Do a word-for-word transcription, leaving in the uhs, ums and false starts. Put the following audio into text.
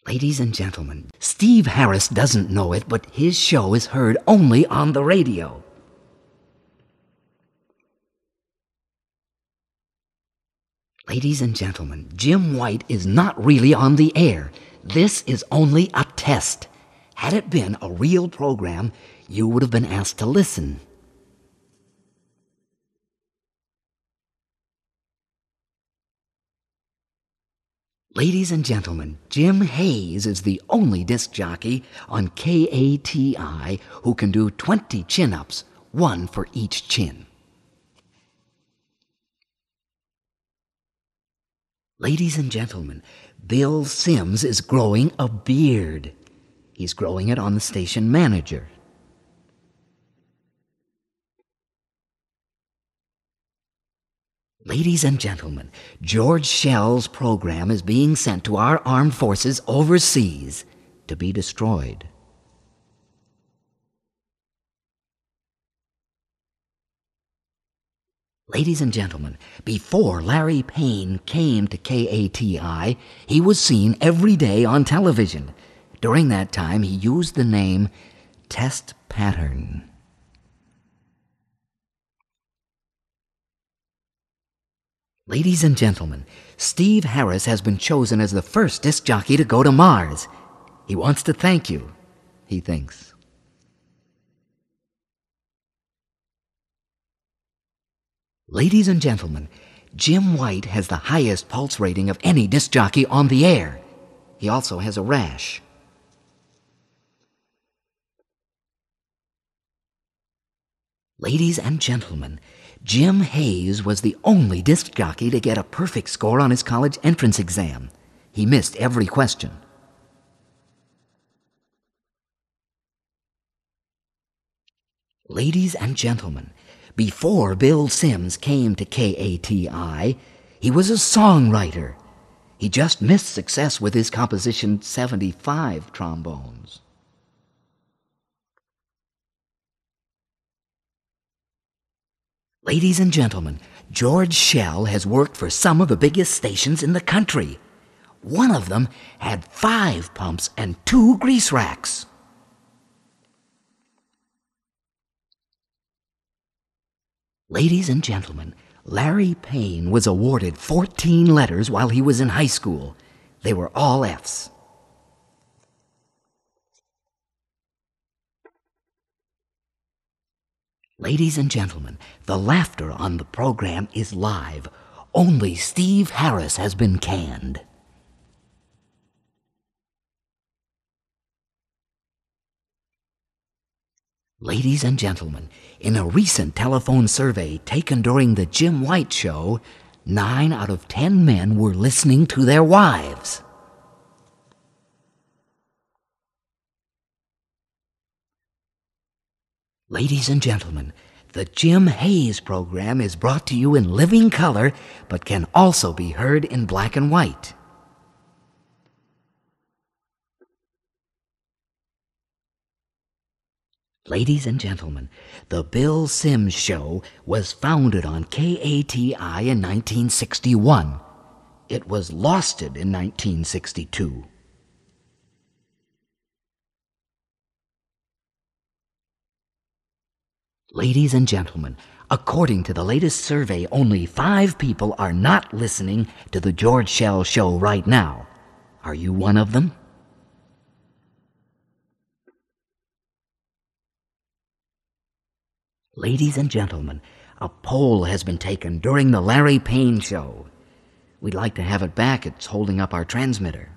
Ladies and gentlemen, Steve Harris doesn't know it, but his show is heard only on the radio. Ladies and gentlemen, Jim White is not really on the air. This is only a test. Had it been a real program, you would have been asked to listen. Ladies and gentlemen, Jim Hayes is the only disc jockey on K A T I who can do twenty chin-ups, one for each chin. Ladies and gentlemen, Bill Sims is growing a beard. He's growing it on the station manager. Ladies and gentlemen, George Shell's program is being sent to our armed forces overseas to be destroyed. Ladies and gentlemen, before Larry Payne came to K A T I, he was seen every day on television. During that time, he used the name Test Pattern. Ladies and gentlemen, Steve Harris has been chosen as the first disc jockey to go to Mars. He wants to thank you, he thinks. Ladies and gentlemen, Jim White has the highest pulse rating of any disc jockey on the air. He also has a rash. Ladies and gentlemen, Jim Hayes was the only disc jockey to get a perfect score on his college entrance exam. He missed every question. Ladies and gentlemen, before Bill Sims came to K A T I, he was a songwriter. He just missed success with his composition seventy-five Trombones. Ladies and gentlemen, George Shell has worked for some of the biggest stations in the country. One of them had five pumps and two grease racks. Ladies and gentlemen, Larry Payne was awarded fourteen letters while he was in high school. They were all F's. Ladies and gentlemen, the laughter on the program is live. Only Steve Harris has been canned. Ladies and gentlemen, in a recent telephone survey taken during the Jim White Show, nine out of ten men were listening to their wives. Ladies and gentlemen, the Jim Hayes program is brought to you in living color, but can also be heard in black and white. Ladies and gentlemen, the Bill Sims Show was founded on K A T I in nineteen sixty-one. It was losted in nineteen sixty-two. Ladies and gentlemen, according to the latest survey, only five people are not listening to the George Shell Show right now. Are you one of them? Ladies and gentlemen, a poll has been taken during the Larry Payne Show. We'd like to have it back. It's holding up our transmitter.